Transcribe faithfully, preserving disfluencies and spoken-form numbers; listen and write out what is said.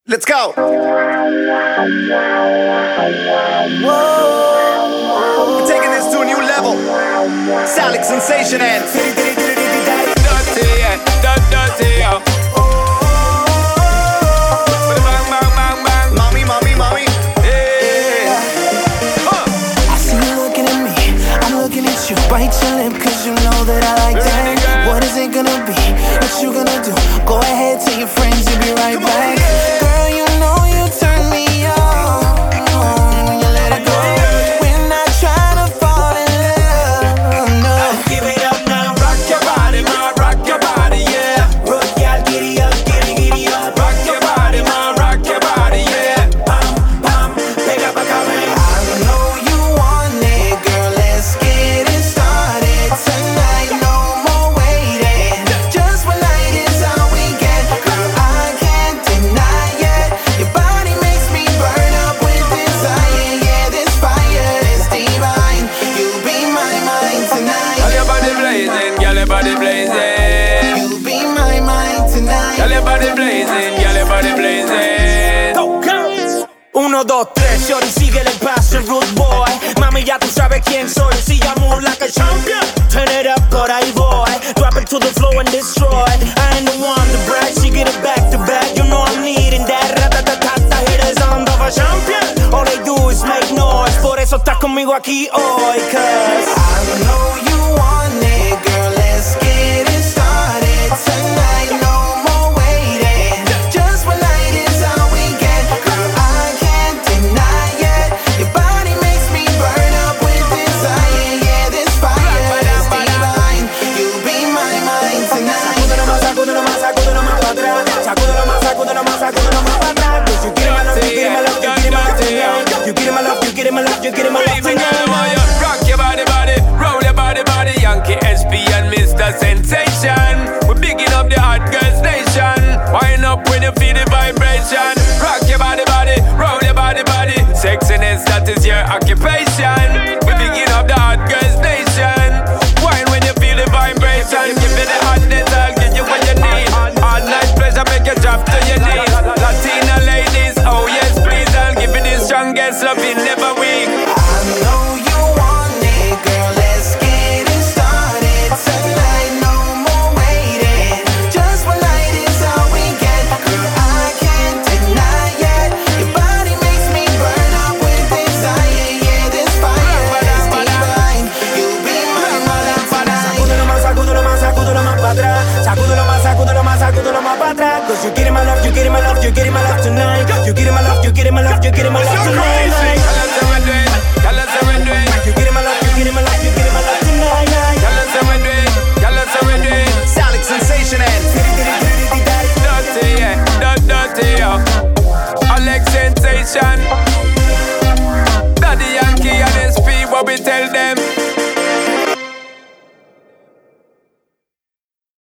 Let's go. Whoa. We're taking this to a new level. Salic Sensation and Dirty, yeah, dirty, yeah. Bang, bang, bang, bang. Mommy, mommy, mommy. Yeah. Huh. I see you looking at me, I'm looking at you. Bite your lip cause you know that I like that. What is it gonna be? What you gonna do? Go ahead, tell your friends you'll be right back. Girl, you know you turn me on when you let it go. We're not trying to fall in love, no. Give it up now, rock your body, ma, rock your body, yeah. Rock y'all, giddy up, giddy, giddy up. Rock your body, ma, rock your body, yeah. Pam, pam, pega pa' acá, ven. I know you want it, girl, let's get it started tonight. No more waiting, just one night is all we get. Girl, I can't deny it. Your body makes me burn up with desire. Yeah, this fire is divine. You'll be my mind tonight. Girl, your body blazing, girl, your body blazing. You'll be my mind tonight. Girl, your body blazing, girl, your body blazing. Go, go. Uno, dos, tres, shorty, síguele el paso, rude boy. Mami, ya tú sabes quién soy. See, I move like a champion. Turn it up, por ahí voy. Drop it to the floor and destroy. I ain't the one to brag, she get it back to back. You know I'm needing that. Ratatatata, hit the sound of a champion. All they do is make noise. Por eso estás conmigo aquí hoy, cause I know you want it, girl. Let's get it started tonight. No more waiting. Just one night is all we get. Girl, I can't deny it. Your body makes me burn up with desire. Yeah, this fire is divine. You'll be my mind tonight. Sacúdelo más, sacúdelo más, sacúdelo más para atrás. Sacúdelo más, sacúdelo más, sacúdelo más para atrás. 'Cause you get my love, you get my love, you get my love tonight. You get my love, you get my love, you get my love Baby girl, I want tonight. you rock your body, body, roll your body, body. Yankee S P and Mister Sensation. We're bigging up the hot girls nation. Wind up when you feel the vibration. Rock your body, body, roll your body, body. Sexiness, that is your occupation. We're bigging up the hot girls nation. Wind when you feel the vibration. Give me the hotness, I'll give you what you need. All night pleasure, make you drop to your knees. Latina ladies, oh yes please, I'll give you the strongest loving, never weak. I know you want it, girl. Let's get it started tonight. No more waiting. Just one night is all we get. Girl, I can't deny it. Your body makes me burn up with desire. Yeah, this fire is divine. You'll be my mind tonight. Sacúdelo más, sacúdelo más, sacúdelo más para atrás. Sacúdelo más, sacúdelo más, sacúdelo más para atrás. 'Cause you getting my love, you getting my love, you getting my love tonight. You getting my love, you getting my love, you getting my love.